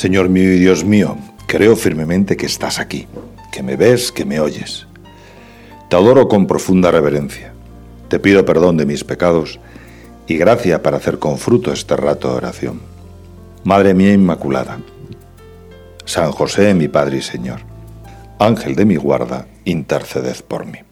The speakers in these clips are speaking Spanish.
Señor mío y Dios mío, creo firmemente que estás aquí, que me ves, que me oyes. Te adoro con profunda reverencia. Te pido perdón de mis pecados y gracia para hacer con fruto este rato de oración. Madre mía Inmaculada, San José, mi Padre y Señor, Ángel de mi guarda, interceded por mí.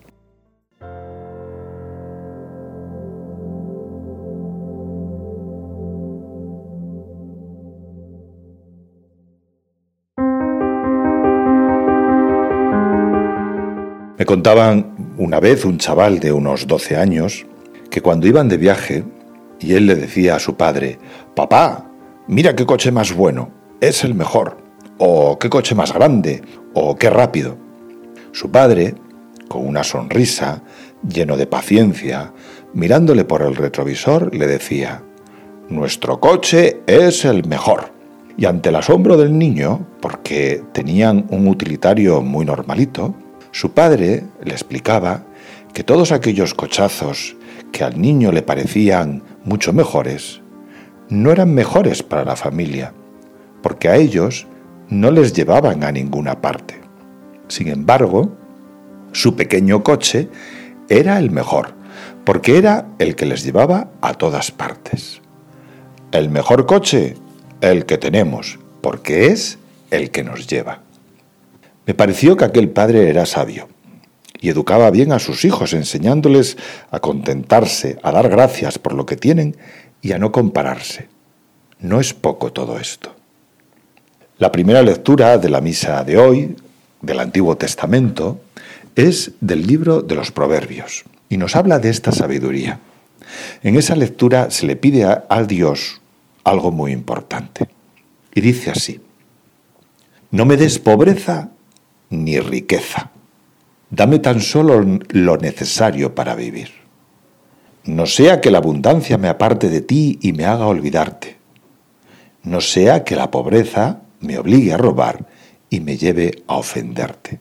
Me contaban una vez un chaval de unos 12 años que cuando iban de viaje y él le decía a su padre: «Papá, mira qué coche más bueno, es el mejor», o «qué coche más grande», o «qué rápido». Su padre, con una sonrisa, lleno de paciencia, mirándole por el retrovisor, le decía: «Nuestro coche es el mejor». Y ante el asombro del niño, porque tenían un utilitario muy normalito, su padre le explicaba que todos aquellos cochazos que al niño le parecían mucho mejores, no eran mejores para la familia, porque a ellos no les llevaban a ninguna parte. Sin embargo, su pequeño coche era el mejor, porque era el que les llevaba a todas partes. El mejor coche, el que tenemos, porque es el que nos lleva. Me pareció que aquel padre era sabio y educaba bien a sus hijos, enseñándoles a contentarse, a dar gracias por lo que tienen y a no compararse. No es poco todo esto. La primera lectura de la misa de hoy, del Antiguo Testamento, es del libro de los Proverbios y nos habla de esta sabiduría. En esa lectura se le pide a Dios algo muy importante y dice así: «No me des pobreza ni riqueza, dame tan solo lo necesario para vivir. No sea que la abundancia me aparte de ti y me haga olvidarte. No sea que la pobreza me obligue a robar y me lleve a ofenderte.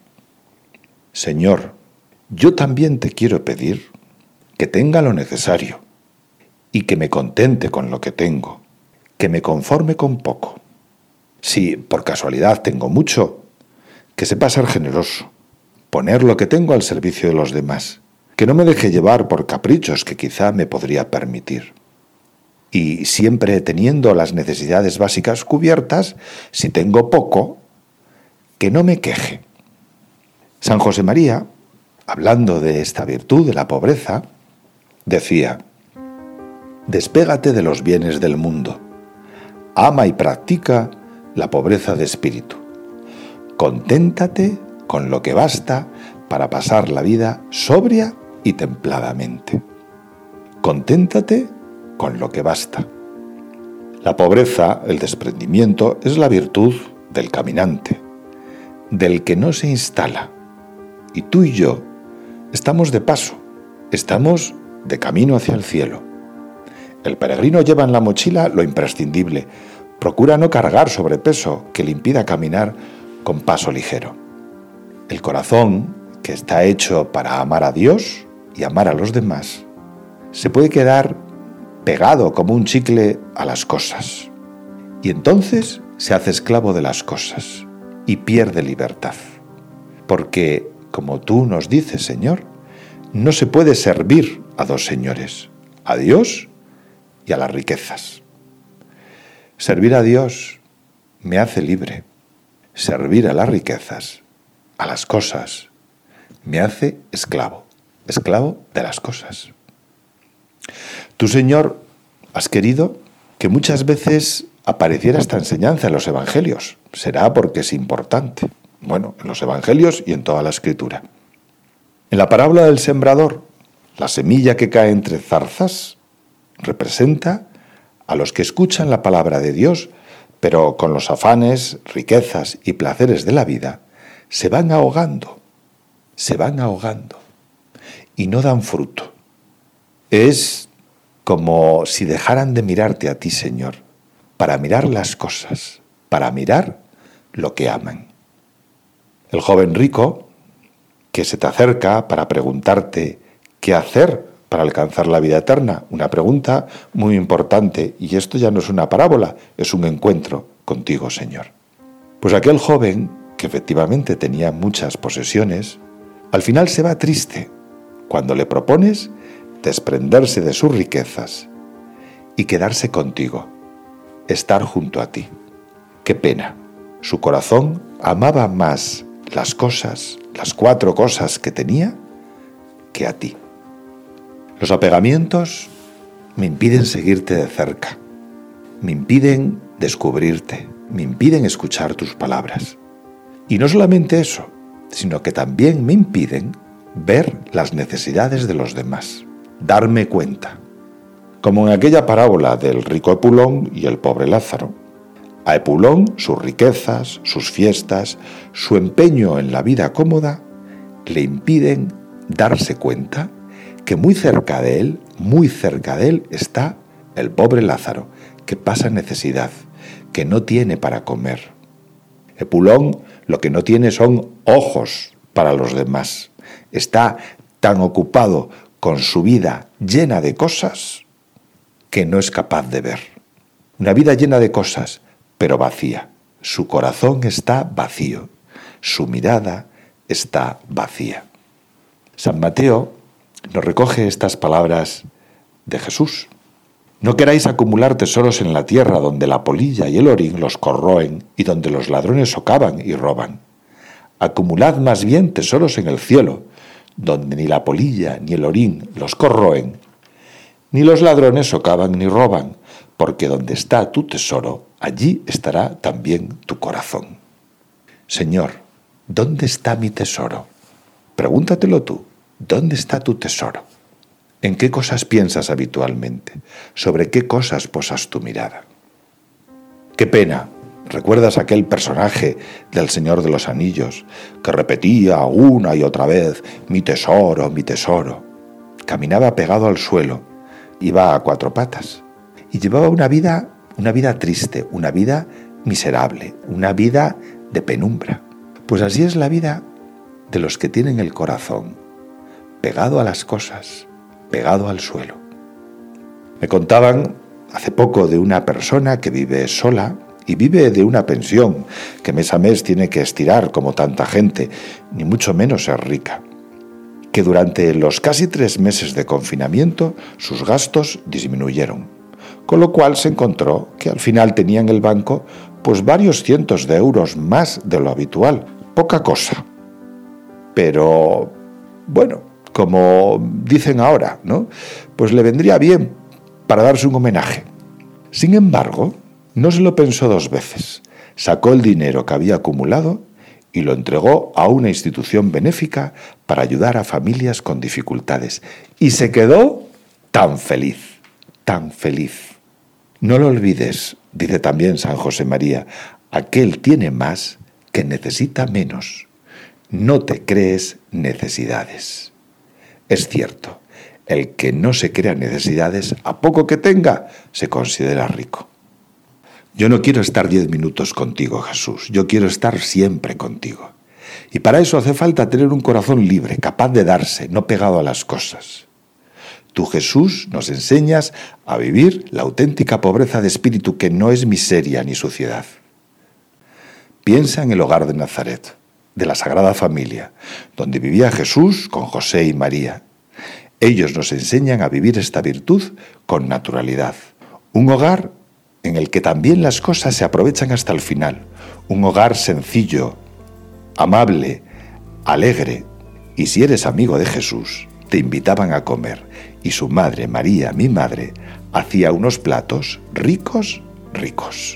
Señor, yo también te quiero pedir que tenga lo necesario y que me contente con lo que tengo, que me conforme con poco. Si por casualidad tengo mucho, que sepa ser generoso, poner lo que tengo al servicio de los demás, que no me deje llevar por caprichos que quizá me podría permitir. Y siempre teniendo las necesidades básicas cubiertas, si tengo poco, que no me queje». San José María, hablando de esta virtud de la pobreza, decía: «Despégate de los bienes del mundo, ama y practica la pobreza de espíritu. Conténtate con lo que basta para pasar la vida sobria y templadamente. Conténtate con lo que basta». La pobreza, el desprendimiento, es la virtud del caminante, del que no se instala. Y tú y yo estamos de paso, estamos de camino hacia el cielo. El peregrino lleva en la mochila lo imprescindible, procura no cargar sobrepeso que le impida caminar con paso ligero. El corazón, que está hecho para amar a Dios y amar a los demás, se puede quedar pegado como un chicle a las cosas, y entonces se hace esclavo de las cosas y pierde libertad. Porque, como tú nos dices, Señor, no se puede servir a dos señores, a Dios y a las riquezas. Servir a Dios me hace libre. Servir a las riquezas, a las cosas, me hace esclavo, esclavo de las cosas. Tú, Señor, has querido que muchas veces apareciera esta enseñanza en los evangelios. Será porque es importante. Bueno, en los evangelios y en toda la Escritura. En la parábola del sembrador, la semilla que cae entre zarzas representa a los que escuchan la palabra de Dios, pero con los afanes, riquezas y placeres de la vida, se van ahogando y no dan fruto. Es como si dejaran de mirarte a ti, Señor, para mirar las cosas, para mirar lo que aman. El joven rico que se te acerca para preguntarte qué hacer para alcanzar la vida eterna, una pregunta muy importante, y esto ya no es una parábola, es un encuentro contigo, Señor. Pues aquel joven, que efectivamente tenía muchas posesiones, al final se va triste cuando le propones desprenderse de sus riquezas y quedarse contigo, estar junto a ti. Qué pena, su corazón amaba más las cosas, las 4 cosas que tenía, que a ti. Los apegamientos me impiden seguirte de cerca, me impiden descubrirte, me impiden escuchar tus palabras. Y no solamente eso, sino que también me impiden ver las necesidades de los demás, darme cuenta. Como en aquella parábola del rico Epulón y el pobre Lázaro. A Epulón sus riquezas, sus fiestas, su empeño en la vida cómoda le impiden darse cuenta que muy cerca de él está el pobre Lázaro, que pasa necesidad, que no tiene para comer. Epulón lo que no tiene son ojos para los demás. Está tan ocupado con su vida llena de cosas que no es capaz de ver. Una vida llena de cosas, pero vacía. Su corazón está vacío. Su mirada está vacía. San Mateo nos recoge estas palabras de Jesús. No queráis acumular tesoros en la tierra donde la polilla y el orín los corroen y donde los ladrones socavan y roban. Acumulad más bien tesoros en el cielo, donde ni la polilla ni el orín los corroen, ni los ladrones socavan ni roban, porque donde está tu tesoro, allí estará también tu corazón. Señor, ¿dónde está mi tesoro? Pregúntatelo tú, ¿dónde está tu tesoro? ¿En qué cosas piensas habitualmente? ¿Sobre qué cosas posas tu mirada? ¡Qué pena! ¿Recuerdas aquel personaje del Señor de los Anillos que repetía una y otra vez, mi tesoro, mi tesoro? Caminaba pegado al suelo, iba a 4 patas y llevaba una vida triste, una vida miserable, una vida de penumbra. Pues así es la vida de los que tienen el corazón pegado a las cosas, pegado al suelo. Me contaban hace poco de una persona que vive sola y vive de una pensión que mes a mes tiene que estirar como tanta gente, ni mucho menos ser rica. Que durante los casi 3 meses de confinamiento sus gastos disminuyeron, con lo cual se encontró que al final tenía en el banco pues varios cientos de euros más de lo habitual. Poca cosa. Pero, bueno, como dicen ahora, ¿no? Pues le vendría bien para darse un homenaje. Sin embargo, no se lo pensó 2 veces. Sacó el dinero que había acumulado y lo entregó a una institución benéfica para ayudar a familias con dificultades. Y se quedó tan feliz, tan feliz. No lo olvides, dice también San José María, aquel tiene más que necesita menos. No te crees necesidades. Es cierto, el que no se crea necesidades, a poco que tenga, se considera rico. Yo no quiero estar 10 minutos contigo, Jesús. Yo quiero estar siempre contigo. Y para eso hace falta tener un corazón libre, capaz de darse, no pegado a las cosas. Tú, Jesús, nos enseñas a vivir la auténtica pobreza de espíritu que no es miseria ni suciedad. Piensa en el hogar de Nazaret, de la Sagrada Familia, donde vivía Jesús con José y María. Ellos nos enseñan a vivir esta virtud con naturalidad. Un hogar en el que también las cosas se aprovechan hasta el final. Un hogar sencillo, amable, alegre. Y si eres amigo de Jesús, te invitaban a comer. Y su madre, María, mi madre, hacía unos platos ricos, ricos.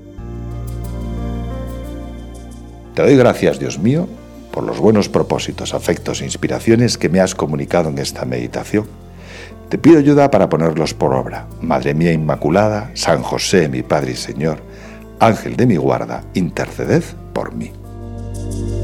Te doy gracias, Dios mío, por los buenos propósitos, afectos e inspiraciones que me has comunicado en esta meditación. Te pido ayuda para ponerlos por obra. Madre mía Inmaculada, San José, mi Padre y Señor, Ángel de mi guarda, interceded por mí.